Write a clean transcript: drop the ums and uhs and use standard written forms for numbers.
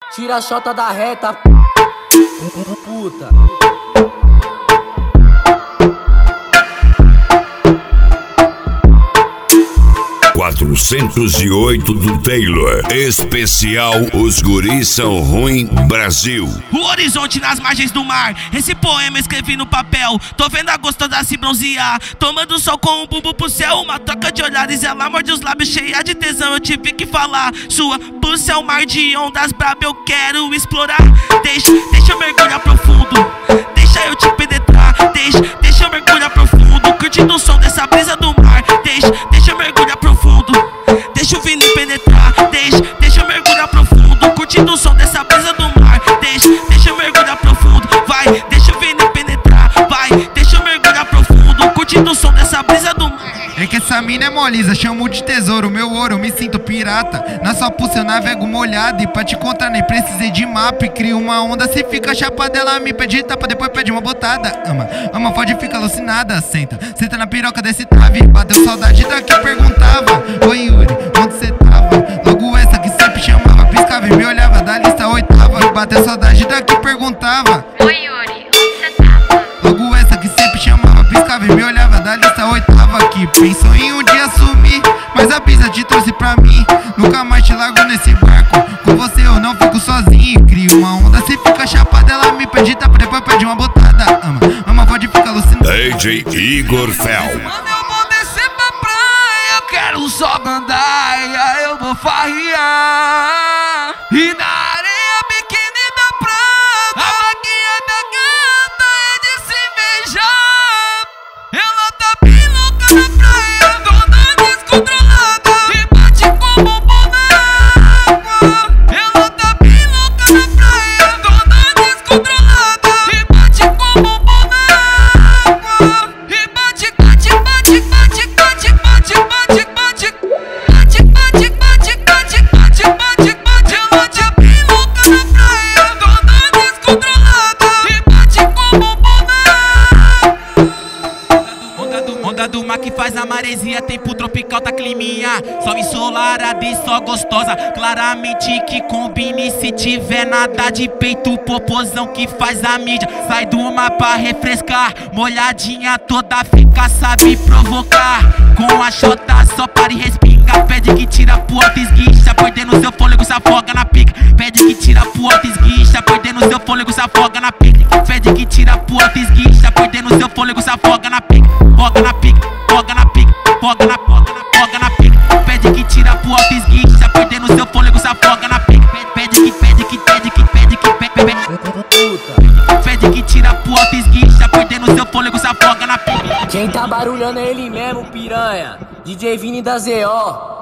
Tira a chota da reta, puta. 408 do Taylor. Especial Os Guris São Ruim Brasil. O horizonte nas margens do mar. Esse poema eu escrevi no papel. Tô vendo a gostosa se bronzear, tomando sol com um bumbum pro céu. Uma troca de olhares, ela morde os lábios cheia de tesão. Eu tive que falar. Sua pulsa é um mar de ondas braba, eu quero explorar. Deixa eu mergulhar profundo. Deixa eu te penetrar. Deixa eu mergulhar profundo. Curtindo o som dessa brisa do mar. Deixa eu mergulhar profundo. Deixa o vinil penetrar. Deixa eu mergulhar profundo. Curtindo o som dessa brisa do mar. Deixa eu mergulhar profundo. Vai, deixa o vinil penetrar. Vai, deixa eu mergulhar profundo. Curtindo o som dessa brisa do mar. É que essa mina é molisa, chamo de tesouro, meu ouro, me sinto pirata. Na sua pulsa eu navego molhado, e pra te encontrar nem precisei de mapa. E crio uma onda, se fica chapada, ela me pede tapa, depois pede uma botada. Ama, pode ficar alucinada, senta na piroca desse trave. Bateu saudade daqui, perguntava: oi Yuri, onde cê tava? Logo essa que sempre chamava, piscava e me olhava da lista oitava. Bateu saudade daqui, perguntava: oi Yuri, onde cê tava? Logo essa que sempre chamava, piscava e me olhava da lista oitava. Que pensou em um dia sumir, mas a brisa te trouxe pra mim. Nunca mais te largo nesse barco, com você eu não fico sozinho. Crio uma onda, se fica chapada, ela me pede tapa, depois pede uma botada. Ama, pode ficar alucinada. DJ Igor Fel. Mano, eu vou descer pra praia, eu quero só gandaia, eu vou farrear. E na areia biquíni da praia, a maquinha da gata é de se beijar. Ela tá bem louca na praia, toda descontrolada, e bate com o bumbum na água. Ela tá bem louca na praia, toda descontrolada, e bate com o bumbum na água. E bate, bate, bate, bate, bate, bate, bate, bate, bate, bate, bate, bate, bate, bate, bate. Ela tá bem louca na praia, toda descontrolada, e bate com o bumbum na água. Onda do mar que faz a maresia, tempo tropical tá climinha. Só ensolarada e só gostosa, claramente que combine. Se tiver nada de peito, popozão que faz a mídia. Sai do mar pra refrescar, molhadinha toda fica, sabe provocar. Com a chota só para e respinga, pede que tira pro alto, esguicha, perdendo seu fôlego, se afoga na pica. Pede que tira pro alto, esguicha, perdendo seu fôlego, se afoga na pica. Pede que tira pro alto, esguicha, perdendo seu fôlego, se afoga na pica. Foga na pica, foga na pica, foga na pica. Pede que tira pro alto, esguicha, perdendo seu fôlego, se afoga na pica. Pede que tira pro alto, esguicha, perdendo seu fôlego, se afoga na pica. Quem tá barulhando é ele mesmo, piranha. DJ Vini da ZO.